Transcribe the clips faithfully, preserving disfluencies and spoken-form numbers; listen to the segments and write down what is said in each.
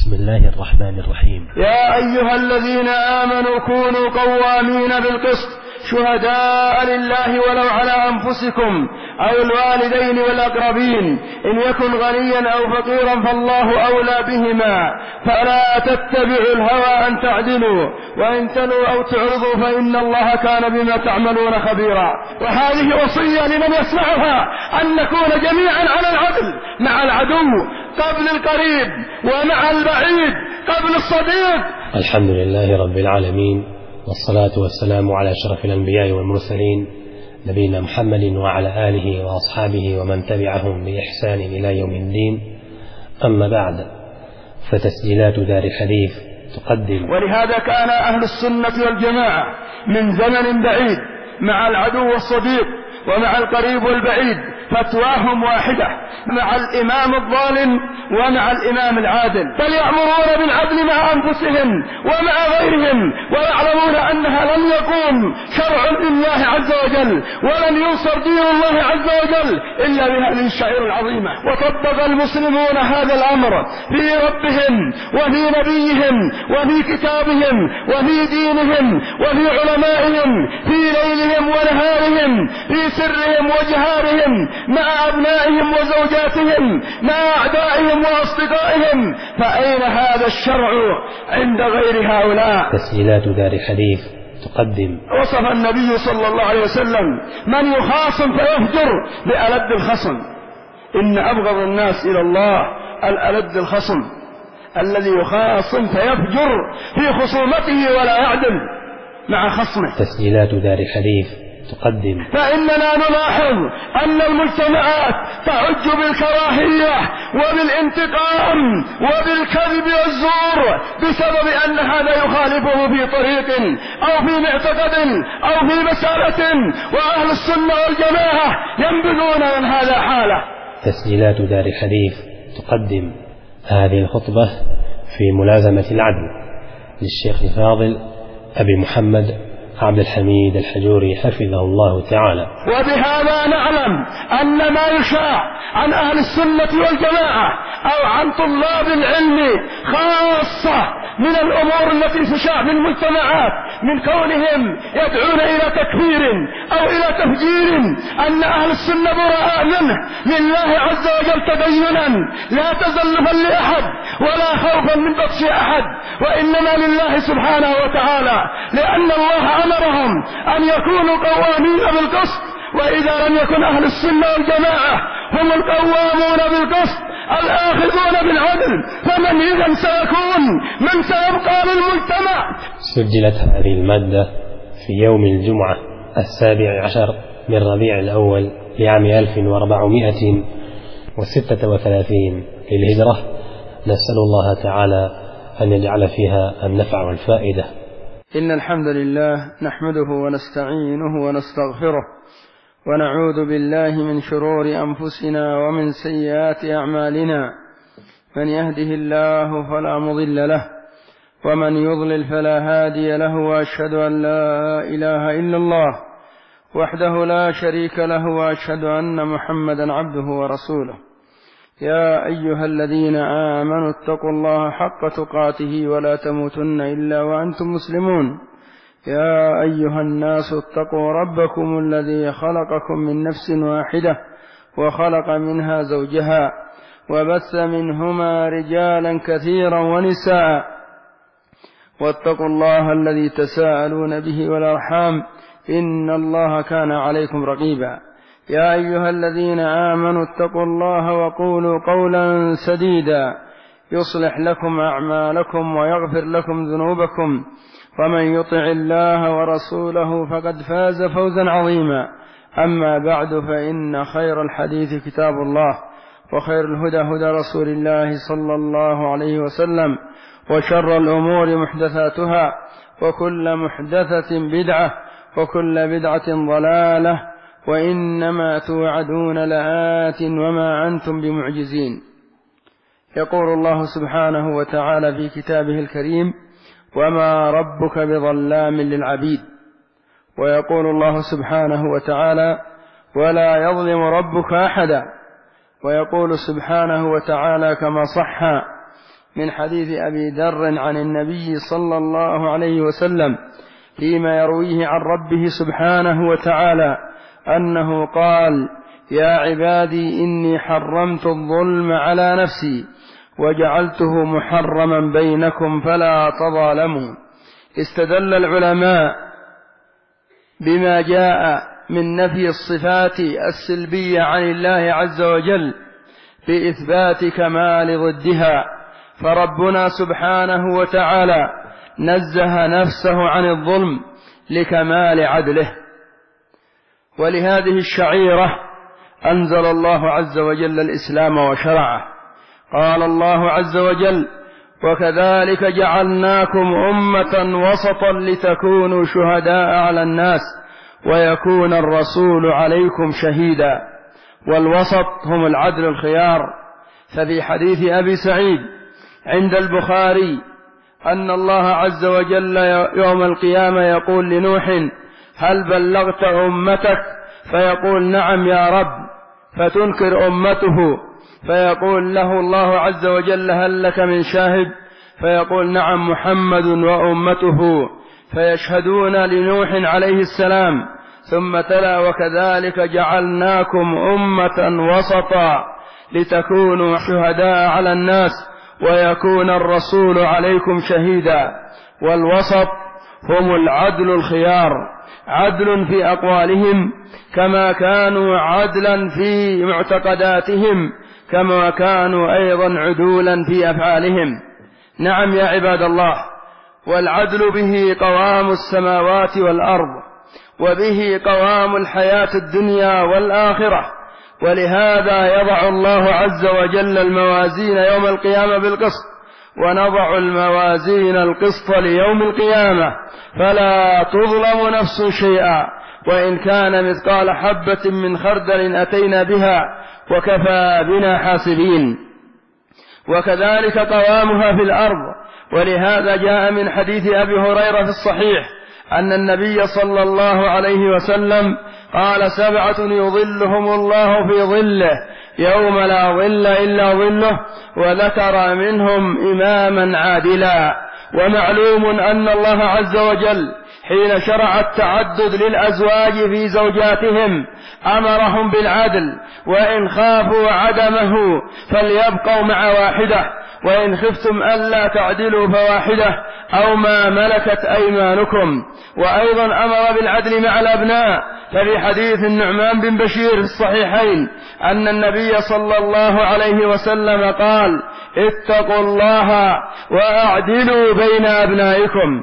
بسم الله الرحمن الرحيم. يا أيها الذين آمنوا كونوا قوامين بالقسط شهداء لله ولو على أنفسكم أو الوالدين والأقربين إن يكن غنيا أو فقيرا فالله أولى بهما فلا تتبعوا الهوى أن تعدلوا وإن تلوا أو تعرضوا فإن الله كان بما تعملون خبيرا. وهذه وصية لمن يسمعها أن نكون جميعا على العدل مع العدو قبل القريب ومع البعيد قبل الصديق. الحمد لله رب العالمين، والصلاة والسلام على أشرف الأنبياء والمرسلين نبينا محمد وعلى آله وأصحابه ومن تبعهم بإحسان إلى يوم الدين. أما بعد، فتسجيلات دار الحديث تقدم. ولهذا كان أهل السنة والجماعة من زمن بعيد مع العدو والصديق ومع القريب والبعيد فتواهم واحدة مع الإمام الظالم ومع الإمام العادل، بل يأمرون بالعدل مع أنفسهم ومع غيرهم ويعلمون أنها لن يقوم شرع لله عز وجل ولن ينصر دين الله عز وجل إلا بهذه الشعائر العظيمة. وطبق المسلمون هذا الأمر في ربهم وفي نبيهم وفي كتابهم وفي دينهم وفي علمائهم في ليلهم ونهارهم في سرهم وجهارهم مع أبنائهم وزوجاتهم مع أعدائهم وأصدقائهم. فأين هذا الشرع عند غير هؤلاء؟ تسجيلات دار الحديث تقدم. وصف النبي صلى الله عليه وسلم من يخاصم فيهجر بألد الخصم. إن أبغض الناس إلى الله الألد الخصم الذي يخاصم فيفجر في خصومته ولا يعدل مع خصمه. تسجيلات دار الحديث تقدم. فإننا نلاحظ أن المجتمعات تعج بالكراهية وبالانتقام وبالكذب والزور بسبب أن هذا يخالفه في طريق أو في معتقد أو في مسألة، وأهل السنة والجماعة ينبذون من هذا حاله. تسجيلات دار الحديث تقدم هذه الخطبة في ملازمة العدل للشيخ الفاضل أبي محمد عبد الحميد الحجوري حفظه الله تعالى. وبهذا نعلم أن ما يشاع عن أهل السنة والجماعة أو عن طلاب العلم خاصة من الأمور التي تشاع في المجتمعات من كونهم يدعون إلى تكفير أو إلى تفجير، أن أهل السنة براء منه لله عز وجل تدينا لا تزلفا لأحد ولا خوفا من بطش أحد، وإنما لله سبحانه وتعالى، لأن الله أمرهم أن يكونوا قوامين بالقسط. وإذا لم يكن أهل السنة والجماعة هم القوامون بالقسط الآخذون بالعدل فمن إذن سيكون من سيبقى للمجتمع؟ سجلت هذه المادة في يوم الجمعة السابع عشر من ربيع الأول لعام ألف وأربعمائة وستة وثلاثين للهجرة. نسأل الله تعالى أن يجعل فيها النفع والفائدة. إن الحمد لله نحمده ونستعينه ونستغفره ونعوذ بالله من شرور أنفسنا ومن سيئات أعمالنا، من يهده الله فلا مضل له ومن يضلل فلا هادي له، وأشهد أن لا إله إلا الله وحده لا شريك له، وأشهد أن محمدا عبده ورسوله. يا أيها الذين آمنوا اتقوا الله حق تقاته ولا تموتن إلا وأنتم مسلمون. يا أيها الناس اتقوا ربكم الذي خلقكم من نفس واحدة وخلق منها زوجها وبث منهما رجالا كثيرا ونساء، واتقوا الله الذي تساءلون به والأرحام إن الله كان عليكم رقيبا. يا أيها الذين آمنوا اتقوا الله وقولوا قولا سديدا يصلح لكم أعمالكم ويغفر لكم ذنوبكم، ومن يطع الله ورسوله فقد فاز فوزا عظيما. أما بعد، فإن خير الحديث كتاب الله، وخير الهدى هدى رسول الله صلى الله عليه وسلم، وشر الأمور محدثاتها، وكل محدثة بدعة، وكل بدعة ضلالة، وإنما توعدون لآت وما أنتم بمعجزين. يقول الله سبحانه وتعالى في كتابه الكريم: وما ربك بظلام للعبيد. ويقول الله سبحانه وتعالى: ولا يظلم ربك أحدا. ويقول سبحانه وتعالى كما صح من حديث أبي ذر عن النبي صلى الله عليه وسلم فيما يرويه عن ربه سبحانه وتعالى أنه قال: يا عبادي إني حرمت الظلم على نفسي وجعلته محرما بينكم فلا تظالموا. استدل العلماء بما جاء من نفي الصفات السلبية عن الله عز وجل بإثبات كمال ضدها، فربنا سبحانه وتعالى نزه نفسه عن الظلم لكمال عدله. ولهذه الشعيرة أنزل الله عز وجل الإسلام وشرعه. قال الله عز وجل: وكذلك جعلناكم أمة وسطا لتكونوا شهداء على الناس ويكون الرسول عليكم شهيدا. والوسط هم العدل الخيار. ففي حديث أبي سعيد عند البخاري أن الله عز وجل يوم القيامة يقول لنوح: هل بلغت أمتك؟ فيقول: نعم يا رب. فتنكر أمته، فيقول له الله عز وجل: هل لك من شاهد؟ فيقول: نعم محمد وأمته. فيشهدون لنوح عليه السلام. ثم تلا: وكذلك جعلناكم أمة وسطا لتكونوا شهداء على الناس ويكون الرسول عليكم شهيدا. والوسط هم العدل الخيار، عدل في أقوالهم كما كانوا عدلا في معتقداتهم، كما كانوا أيضا عدولا في أفعالهم. نعم يا عباد الله، والعدل به قوام السماوات والأرض، وبه قوام الحياة الدنيا والآخرة. ولهذا يضع الله عز وجل الموازين يوم القيامة بالقسط: ونضع الموازين القسط ليوم القيامة فلا تظلم نفس شيئا وإن كان مثقال حبة من خردل أتينا بها وكفى بنا حاسبين. وكذلك قوامها في الأرض. ولهذا جاء من حديث أبي هريرة في الصحيح أن النبي صلى الله عليه وسلم قال: سبعة يظلهم الله في ظله يوم لا ظل إلا ظله، وذكر منهم إماما عادلا. ومعلوم أن الله عز وجل حين شرع التعدد للأزواج في زوجاتهم أمرهم بالعدل، وإن خافوا عدمه فليبقوا مع واحدة، وإن خفتم ألا تعدلوا فواحدة أو ما ملكت أيمانكم. وأيضا أمر بالعدل مع الأبناء. ففي حديث النعمان بن بشير في الصحيحين أن النبي صلى الله عليه وسلم قال: اتقوا الله وأعدلوا بين أبنائكم.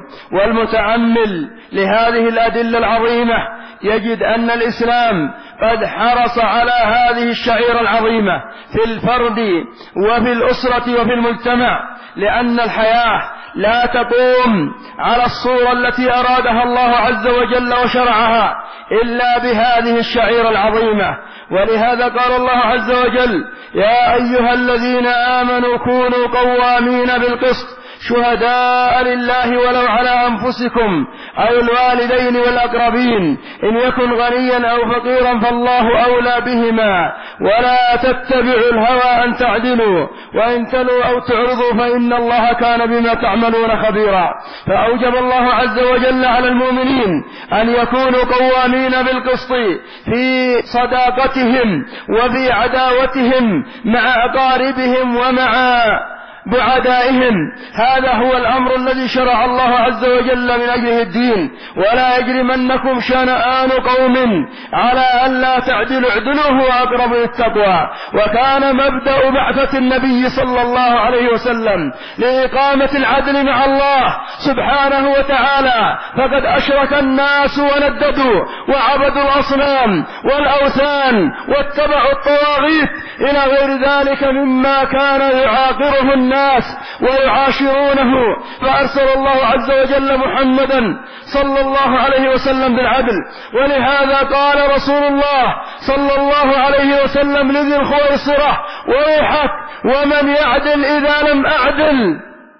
والمتأمل لهذه الأدلة العظيمة يجد أن الإسلام قد حرص على هذه الشعيرة العظيمة في الفرد وفي الأسرة وفي المجتمع، لأن الحياة لا تقوم على الصورة التي أرادها الله عز وجل وشرعها إلا بهذه الشعيرة العظيمة. ولهذا قال الله عز وجل: يا أيها الذين آمنوا كونوا قوامين بالقسط شهداء لله ولو على أنفسكم أو الوالدين والأقربين إن يكن غنيا أو فقيرا فالله أولى بهما ولا تتبعوا الهوى أن تعدلوا وإن تلوا أو تعرضوا فإن الله كان بما تعملون خبيرا. فأوجب الله عز وجل على المؤمنين أن يكونوا قوامين بالقسط في صداقتهم وفي عداوتهم مع أقاربهم ومع بعدائهم. هذا هو الأمر الذي شرع الله عز وجل من أجله الدين. ولا يجرمنكم شنآن قوم على ألا تعدلوا اعدلوا هو أقرب للتقوى. وكان مبدأ بعثة النبي صلى الله عليه وسلم لإقامة العدل مع الله سبحانه وتعالى، فقد أشرك الناس ونددوا وعبدوا الأصنام والأوثان واتبعوا الطواغيت إلى غير ذلك مما كان يعاقره الناس ويعاشرونه. فأرسل الله عز وجل محمدا صلى الله عليه وسلم بالعدل. ولهذا قال رسول الله صلى الله عليه وسلم لذي الخويصرة: ويحك ومن يعدل إذا لم أعدل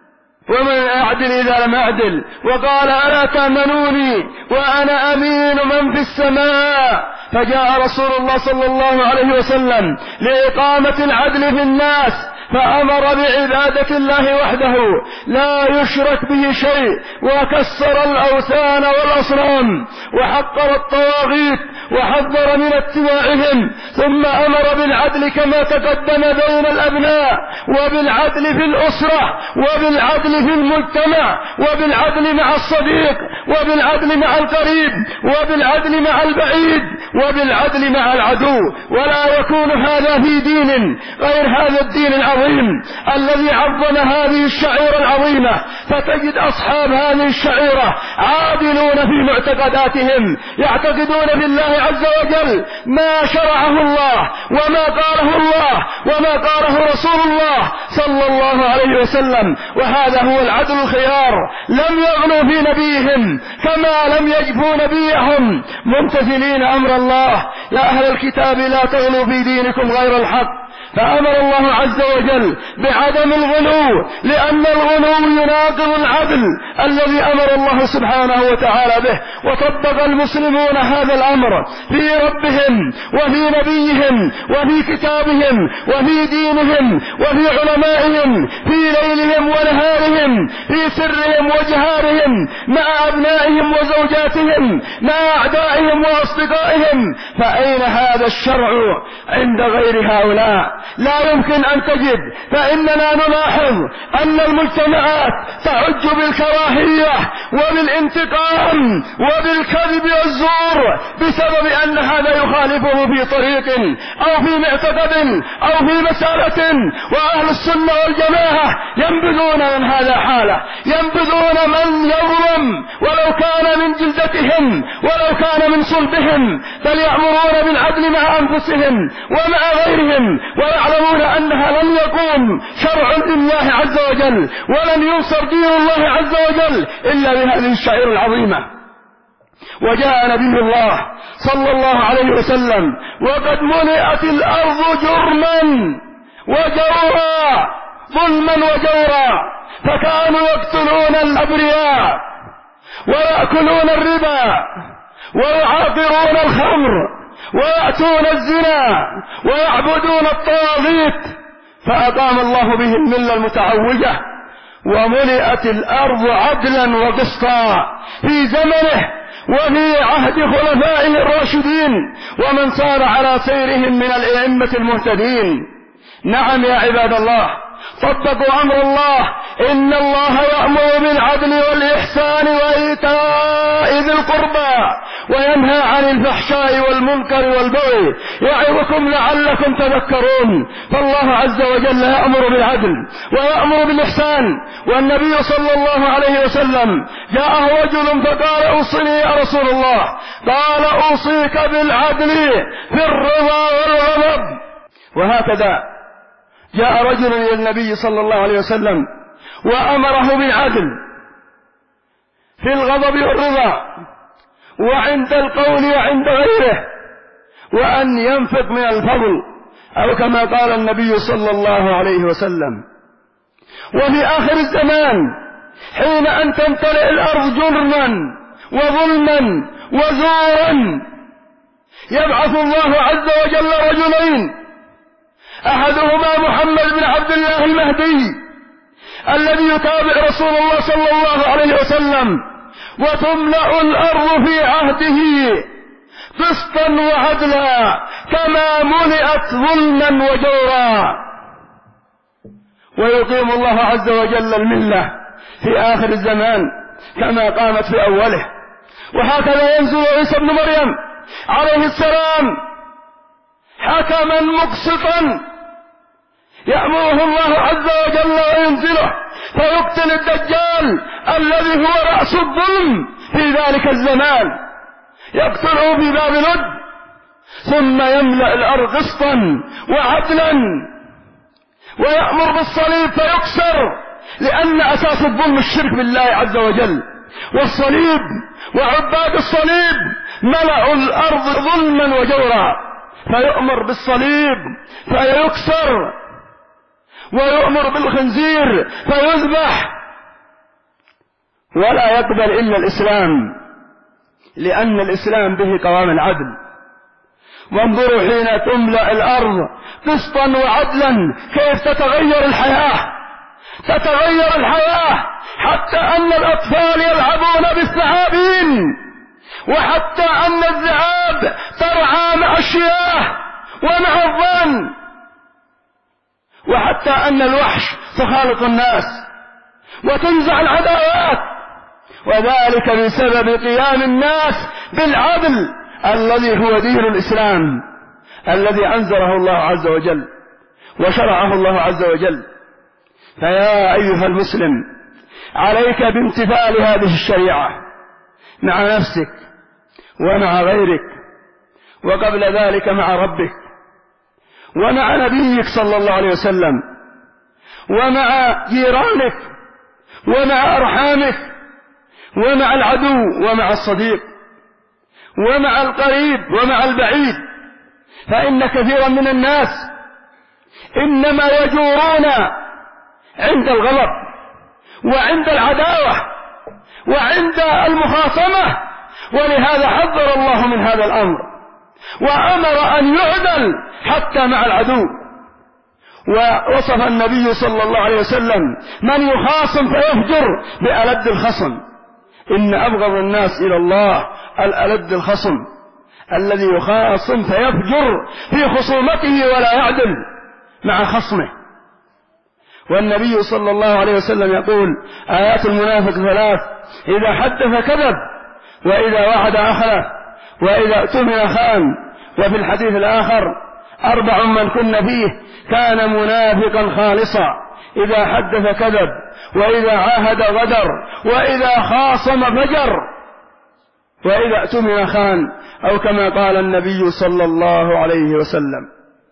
ومن أعدل إذا لم أعدل. وقال: ألا تأمنوني وأنا أمين من في السماء. فجاء رسول الله صلى الله عليه وسلم لإقامة العدل في الناس فأمر بعبادة الله وحده لا يشرك به شيء، وكسر الأوثان والأصنام، وحقر الطواغيت، وحذر من اتباعهم، ثم أمر بالعدل كما تقدم بين الأبناء، وبالعدل في الأسرة، وبالعدل في المجتمع، وبالعدل مع الصديق، وبالعدل مع القريب، وبالعدل مع البعيد، وبالعدل مع العدو. ولا يكون هذا في دين غير هذا الدين العظيم الذي عظم هذه الشعيرة العظيمة، فتجد أصحاب هذه الشعيرة عادلون في معتقداتهم، يعتقدون في الله عز وجل ما شرعه الله وما قاله الله وما قاله رسول الله صلى الله عليه وسلم، وهذا هو العدل الخيار. لم يغلوا في نبيهم كما لم يجفوا نبيهم، ممتثلين أمر الله. يا أهل الكتاب لا تغلوا في دينكم غير الحق. فأمر الله عز وجل بعدم الغلو، لأن الغلو يناقض العدل الذي أمر الله سبحانه وتعالى به. وطبق المسلمون هذا الأمر في ربهم وفي نبيهم وفي كتابهم وفي دينهم وفي علمائهم، في ليلهم ونهارهم، في سرهم وجهارهم، مع أبنائهم وزوجاتهم، مع أعدائهم وأصدقائهم. فأين هذا الشرع عند غير هؤلاء؟ لا يمكن أن تجد. فإننا نلاحظ أن المجتمعات تعج بالكراهية وبالانتقام وبالكذب والزور بسبب أن هذا يخالفه في طريق أو في معتقد أو في مسألة، وأهل السنة والجماعة ينبذون من هذا حالة، ينبذون من يظلم ولو كان من جلدتهم ولو كان من صلبهم، بل يأمرون بالعدل مع أنفسهم ومع غيرهم، ويعلمون أنها لن يقوم شرع لله عز وجل ولن ينصر دين الله عز وجل إلا بهذه الشعيرة العظيمة. وجاء نبي الله صلى الله عليه وسلم وقد ملئت الأرض جرما وجورا، ظلما وجورا، فكانوا يقتلون الأبرياء ويأكلون الربا ويعاقرون الخمر ويأتون الزنا ويعبدون الطواغيت، فأقام الله به الملة المتعوجة، وملئت الأرض عدلا وقسطا في زمنه وفي عهد خلفائه الراشدين ومن صار على سيرهم من الأئمة المهتدين. نعم يا عباد الله، طبقوا أمر الله. إن الله يأمر بالعدل والإحسان وإيتاء ذي القربى وينهى عن الفحشاء والمنكر والبغي يعظكم لعلكم تذكرون. فالله عز وجل يأمر بالعدل ويأمر بالإحسان. والنبي صلى الله عليه وسلم جاءه رجل فقال: أوصني يا رسول الله. قال: أوصيك بالعدل في الرضا والغضب. وهكذا جاء رجل إلى النبي صلى الله عليه وسلم وأمره بالعدل في الغضب والرضا وعند القول وعند غيره، وأن ينفق من الفضل، أو كما قال النبي صلى الله عليه وسلم. وفي آخر الزمان حين أن تمتلئ الأرض جرما وظلما وزورا يبعث الله عز وجل رجلين، أحدهما محمد بن عبد الله المهدي الذي يتابع رسول الله صلى الله عليه وسلم، وتملأ الأرض في عهده قسطا وعدلا كما ملئت ظلما وجورا، ويقيم الله عز وجل الملة في آخر الزمان كما قامت في أوله. وهكذا ينزل عيسى بن مريم عليه السلام حكما مقسطا يأمره الله عز وجل وينزله فيقتل الدجال الذي هو رأس الظلم في ذلك الزمان، يقتله في باب لد، ثم يملأ الأرض قسطا وعدلا ويأمر بالصليب فيكسر، لأن أساس الظلم الشرك بالله عز وجل، والصليب وعباد الصليب ملأوا الأرض ظلما وجورا، فيؤمر بالصليب فيكسر، ويؤمر بالخنزير فيذبح، ولا يقبل إلا الإسلام، لأن الإسلام به قوام العدل. وانظروا حين تملأ الأرض قسطا وعدلا كيف تتغير الحياة، تتغير الحياة حتى أن الأطفال يلعبون بالثعابين، وحتى أن الذئاب ترعى مع الشياه ومع الظن، وحتى أن الوحش تخالط الناس وتنزع العداوات، وذلك بسبب قيام الناس بالعدل الذي هو دين الإسلام الذي أنزله الله عز وجل وشرعه الله عز وجل. فيا أيها المسلم، عليك بامتثال هذه الشريعة مع نفسك ومع غيرك، وقبل ذلك مع ربك ومع نبيك صلى الله عليه وسلم، ومع جيرانك ومع أرحامك ومع العدو ومع الصديق ومع القريب ومع البعيد. فإن كثيرا من الناس إنما يجورون عند الغضب وعند العداوة وعند المخاصمة، ولهذا حذر الله من هذا الأمر وأمر أن يعدل حتى مع العدو. ووصف النبي صلى الله عليه وسلم من يخاصم فيفجر بألد الخصم. إن أبغض الناس إلى الله الألد الخصم الذي يخاصم فيفجر في خصومته ولا يعدل مع خصمه. والنبي صلى الله عليه وسلم يقول آيات المنافق ثلاث: إذا حدث كذب، وإذا وعد أخلف، وإذا اؤتمن خان. وفي الحديث الآخر: أربع من كن فيه كان منافقا خالصا، إذا حدث كذب، وإذا عاهد غدر، وإذا خاصم فجر، وإذا اؤتمن خان، أو كما قال النبي صلى الله عليه وسلم.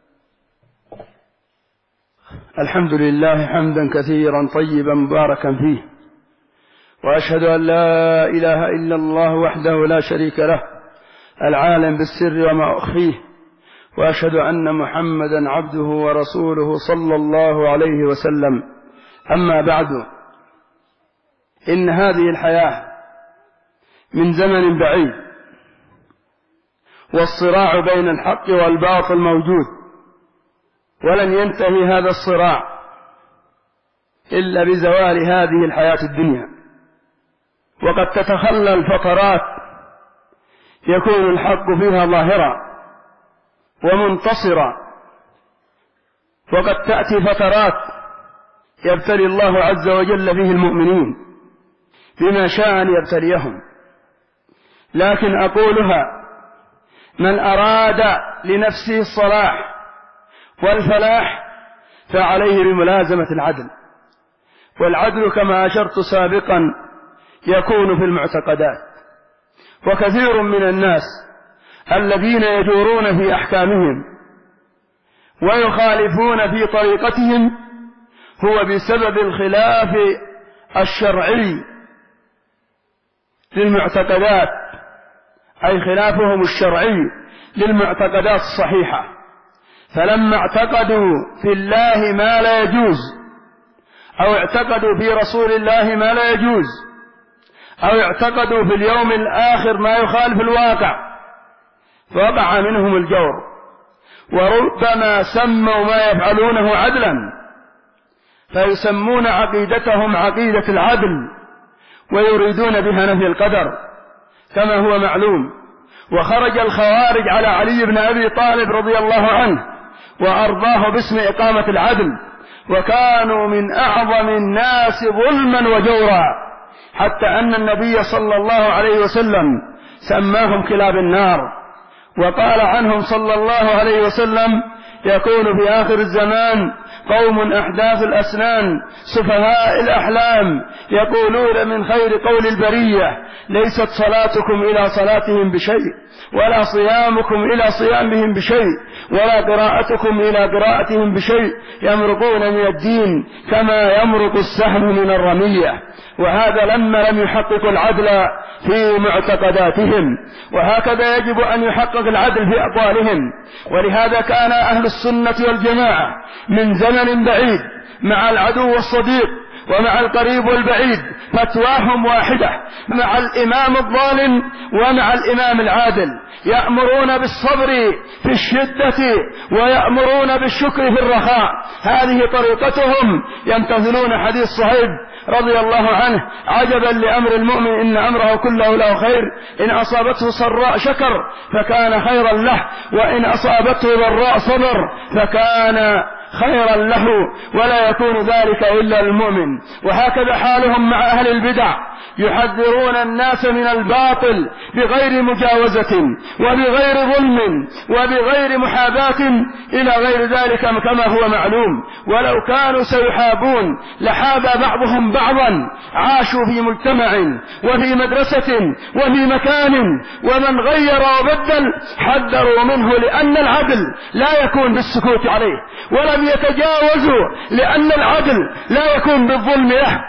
الحمد لله حمدا كثيرا طيبا مباركا فيه، وأشهد أن لا إله إلا الله وحده لا شريك له العالم بالسر وما أخفيه، وأشهد أن محمدا عبده ورسوله صلى الله عليه وسلم. أما بعد، إن هذه الحياة من زمن بعيد، والصراع بين الحق والباطل موجود، ولن ينتهي هذا الصراع إلا بزوال هذه الحياة الدنيا. وقد تتخلل فترات يكون الحق فيها ظاهرا ومنتصرا، وقد تأتي فترات يبتلي الله عز وجل فيه المؤمنين بما شاء أن يبتليهم. لكن أقولها: من أراد لنفسه الصلاح والفلاح فعليه بملازمة العدل. والعدل كما أشرت سابقا يكون في المعتقدات. وكثير من الناس الذين يجورون في أحكامهم ويخالفون في طريقتهم هو بسبب الخلاف الشرعي للمعتقدات، أي خلافهم الشرعي للمعتقدات الصحيحة. فلما اعتقدوا في الله ما لا يجوز، أو اعتقدوا في رسول الله ما لا يجوز، أو اعتقدوا في اليوم الآخر ما يخالف الواقع، فوقع منهم الجور، وربما سموا ما يفعلونه عدلا، فيسمون عقيدتهم عقيدة العدل، ويريدون بها نفي القدر كما هو معلوم. وخرج الخوارج على علي بن أبي طالب رضي الله عنه وأرضاه باسم إقامة العدل، وكانوا من أعظم الناس ظلما وجورا، حتى أن النبي صلى الله عليه وسلم سماهم كلاب النار. وقال عنهم صلى الله عليه وسلم: يكون في آخر الزمان قوم أحداث الأسنان سفهاء الأحلام يقولون من خير قول البرية: ليست صلاتكم إلى صلاتهم بشيء، ولا صيامكم إلى صيامهم بشيء، ولا قراءتكم إلى قراءتهم بشيء، يمرقون من الدين كما يمرق السهم من الرمية. وهذا لما لم يحققوا العدل في معتقداتهم. وهكذا يجب أن يحقق العدل في أقوالهم. ولهذا كان أهل السنة والجماعة من زمن بعيد مع العدو والصديق ومع القريب والبعيد فتواهم واحدة مع الإمام الظالم ومع الإمام العادل. يأمرون بالصبر في الشدة ويأمرون بالشكر في الرخاء. هذه طريقتهم. يمتثلون حديث صهيب رضي الله عنه: عجبا لأمر المؤمن إن أمره كله له خير، إن أصابته سراء شكر فكان خيرا له، وإن أصابته ضراء صبر فكان خيرا له، ولا يكون ذلك إلا المؤمن. وهكذا حالهم مع أهل البدع، يحذرون الناس من الباطل بغير مجاوزة وبغير ظلم وبغير محاباة إلى غير ذلك كما هو معلوم. ولو كانوا سيحابون لحاب بعضهم بعضا. عاشوا في مجتمع وفي مدرسة وفي مكان، ومن غير وبدل حذروا منه، لأن العدل لا يكون بالسكوت عليه، ولم يتجاوزوا لأن العدل لا يكون بالظلم له.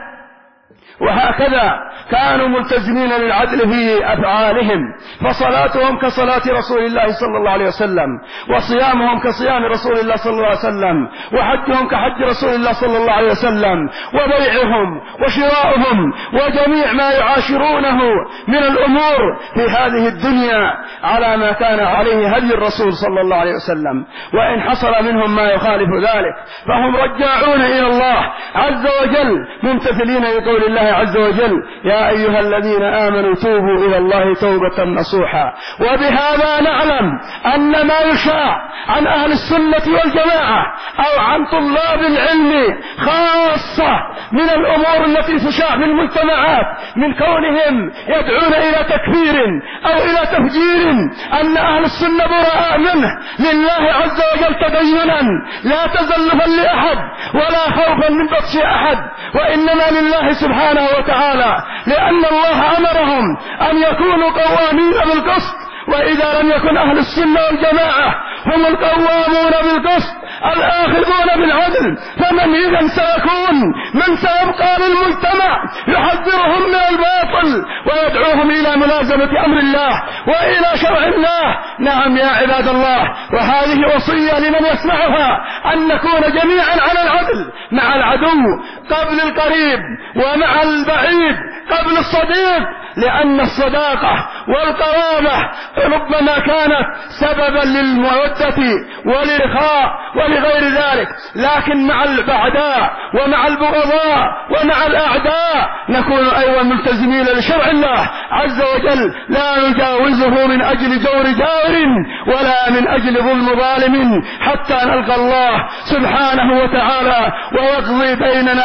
وهكذا كانوا ملتزمين للعدل في أفعالهم، فصلاتهم كصلاة رسول الله صلى الله عليه وسلم، وصيامهم كصيام رسول الله صلى الله عليه وسلم، وحجهم كحج رسول الله صلى الله عليه وسلم، وبيعهم وشراؤهم وجميع ما يعاشرونه من الأمور في هذه الدنيا على ما كان عليه هدي الرسول صلى الله عليه وسلم. وإن حصل منهم ما يخالف ذلك فهم رجاعون إلى الله عز وجل، ممتثلين لقول الله عز وجل: يا أيها الذين آمنوا توبوا إلى الله توبة نصوحا. وبهذا نعلم أن ما يشاع عن أهل السنة والجماعة أو عن طلاب العلم خاصة من الأمور التي تشاع في المجتمعات، من كونهم يدعون إلى تكفير أو إلى تفجير، أن أهل السنة براء منه لله عز وجل تدينا، لا تزلفا لأحد ولا خوفا من بطش أحد، وإنما لله سبحانه وتعالى، لأن الله أمرهم أن يكونوا قوامين بالقسط. وإذا لم يكن أهل السنة والجماعة هم القوامون بالقسط الآخذون بالعدل، فمن إذا سيكون من سيبقى للمجتمع يحذرهم من الباطل ويدعوهم إلى ملازمة أمر الله وإلى شرع الله؟ نعم يا عباد الله، وهذه وصية لمن يسمعها، أن نكون جميعا على العدل مع العدو قبل القريب، ومع البعيد قبل الصديق، لأن الصداقة والقرابة ربما كانت سببا للمودة والإخاء ولغير ذلك، لكن مع الأعداء ومع البغضاء ومع الأعداء نكون أيضا ملتزمين لشرع الله عز وجل، لا نجاوزه من أجل جور جار ولا من أجل ظلم ظالم، حتى نلقى الله سبحانه وتعالى ويقضي بيننا